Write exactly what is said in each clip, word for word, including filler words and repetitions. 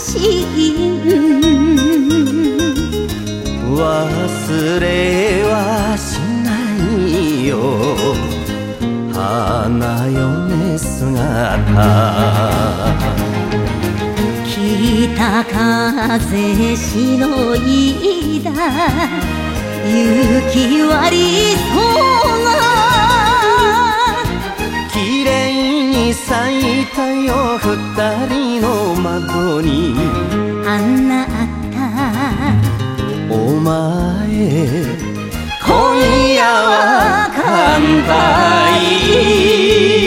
心忘れはしないよ花嫁姿北風しのいだ雪割りそうが綺麗に咲いたよ二人の窓にあなたお前今夜は乾杯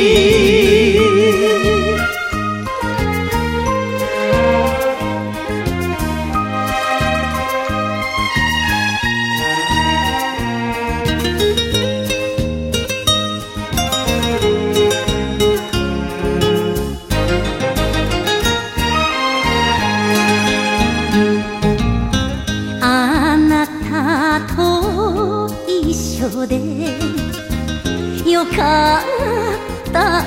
でよかった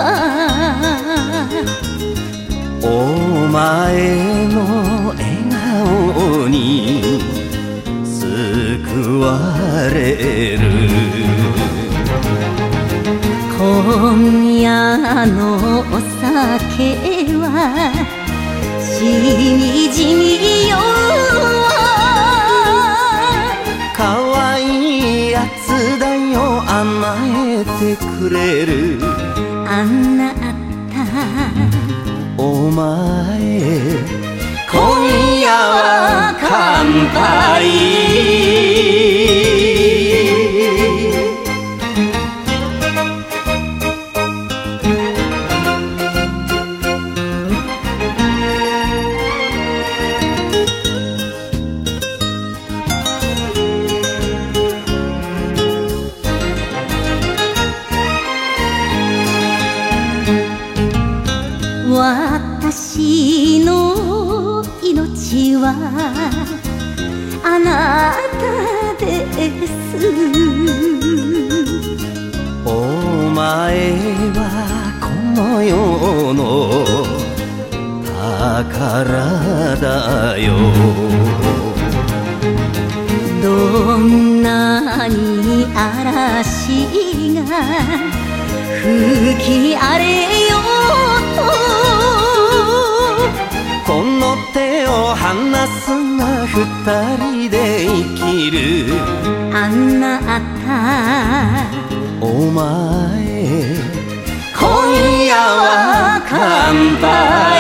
お前の笑顔に救われる今夜のお酒はしみじみよ可愛いやつだよ甘えてくれるあなたお前今夜は乾杯私の命はあなたですお前はこの世の宝だよどんなに嵐が吹き荒れようとこの手を離すな二人で生きるあなたお前今夜は乾杯